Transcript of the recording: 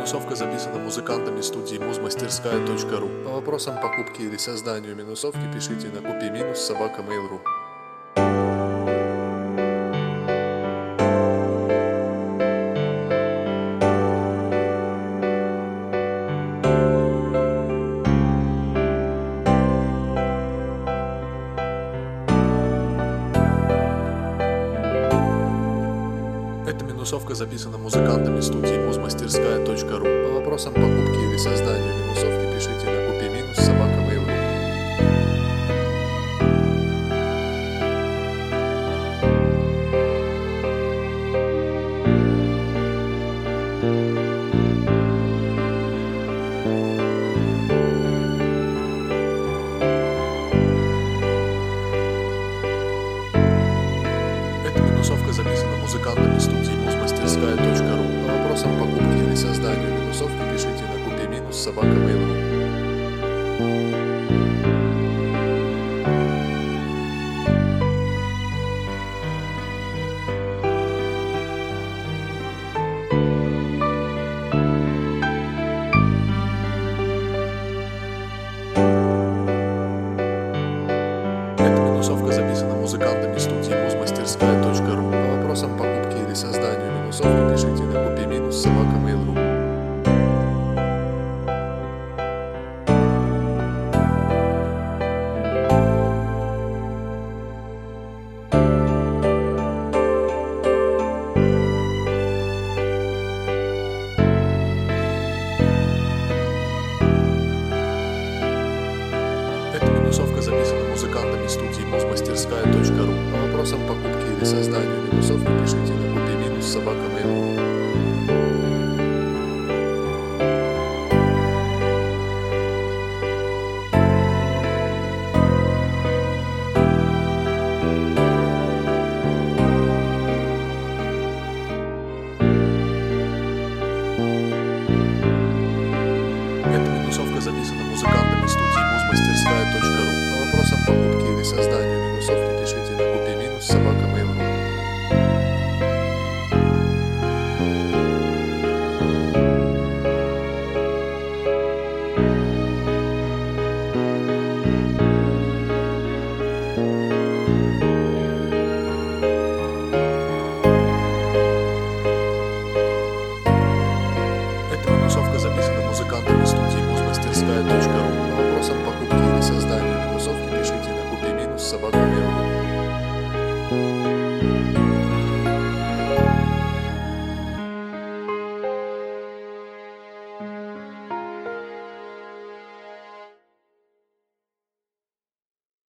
минусовка записана музыкантами студии muzmasтерская.ру. По вопросам покупки или созданию минусовки пишите на kupi-собака.mail.ru. Эта минусовка записана музыкантами студии muzmasтерская.ру. По вопросам покупки или созданию минусовки пишите на kupi-собака.mail.ru. Эта минусовка записана музыкантами студии muzmasтерская.ру. По вопросам покупки или созданию минусовки пишите на kupi-собака.mail.ru. Эта минусовка записана музыкантами студии muzmasтерская.ру. По вопросам покупки или созданию минусовки пишите на kupi-собака.mail.ru. Эта минусовка записана музыкантами студии muzmasтерская.ру. По вопросам покупки или созданию минусовки пишите на kupi-собака.mail.ru. Эта минусовка записана музыкантами студии muzmasтерская.ру. По вопросам покупки или созданию минусовки пишите на kupi-собака.mail.ru. Эта минусовка записана музыкантами студии muzmasтерская.ру. По вопросам покупки или созданию минусовки пишите на kupi-собака.mail.ru.